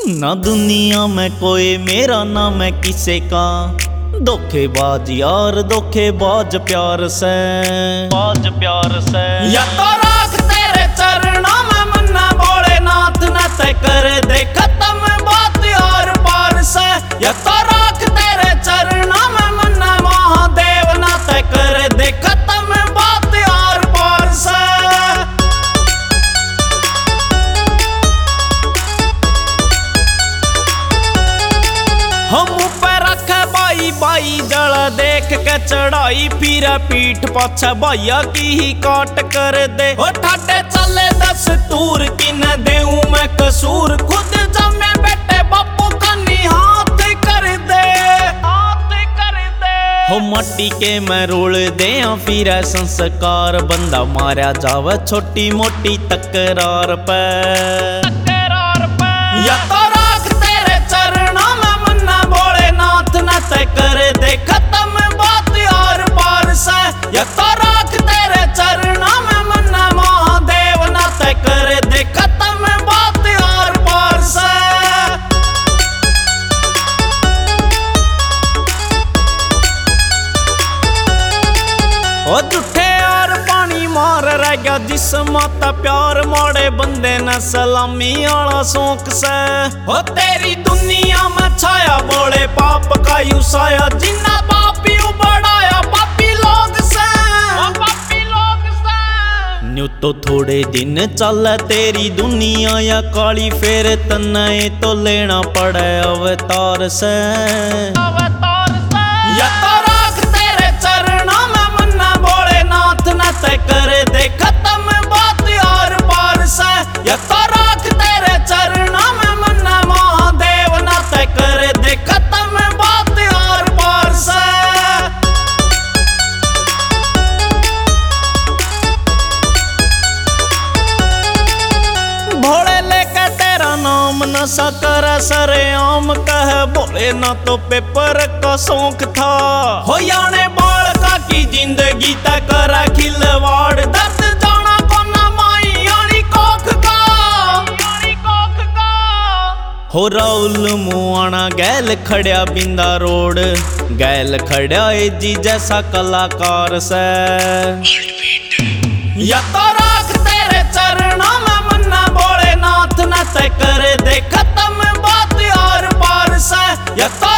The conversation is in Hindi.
ना दुनिया में कोई मेरा ना मैं किसे का, धोखेबाज यार धोखेबाज प्यार से, बाज प्यार से। या तो राख तेरे चरणों में मन्ना भोलेनाथ न तय कर दे खत्म बात यार पार से। या तो राख तेरे चरणों में मन्ना महादेव न तय कर दे खत्म बात यार पार से। हम ऊपर रखे बाई बाई जल देख के चढ़ाई, फिर पीठ पाछे भैया की ही काट कर दे। ओ ठाटे चले दस्तूर की न देऊं मैं कसूर, खुद जमे बेटे बापू कन्नी हाथ कर दे, हाथ कर दे। हो मट्टी के मैं रोल दे फिर संस्कार, बंदा मारा जावे छोटी मोटी तकरार पे, तकरार पे। या तो राख तेरे चरणों में मन्ना भोलेनाथ न तय कर दे खत्म बात यार पार से। या तो राख तेरे चरणों में मन्ना महादेव न तय कर दे खत्म बात यार पार से। ओ झूठे यार पानी मार रह गया जिस माता प्यार, मोड़े बंदे न सलामी आला शौक से। ओ तेरी दुनिया में छाया बोले पाप का यू साया, जिन्ना पापी बढ़ाया पापी लोग से, पापी लोग से। न्यू तो थोड़े दिन चल तेरी दुनिया या काली, फिर तन्ने तो लेना पड़े अवतार से, अवतार से। या तो राख तेरे चरणों में मन्ना भोलेनाथ न तय कर दे खत्म बात यार पार से। या तो राख तेरे चरणों में मन्ना महादेव न तय कर दे खत्म बात यार पार से। भोले लेके तेरा नाम नशा कर सरे आम कह बोले ना तो पेपर का शौक था। हो याने बाल का की जिंदगी तय करा खिलवाड़, दर्द जाना को ना माई यानी कोख का, यानी कोख का। हो राहुल मुआना गैल खड़िया बिंदा रोड, गैल खड़िया जी जैसा कलाकार से। या तो राख तेरे चरणों में मन्ना भोलेनाथ न तय कर दे खत्म बात यार पार से। या तो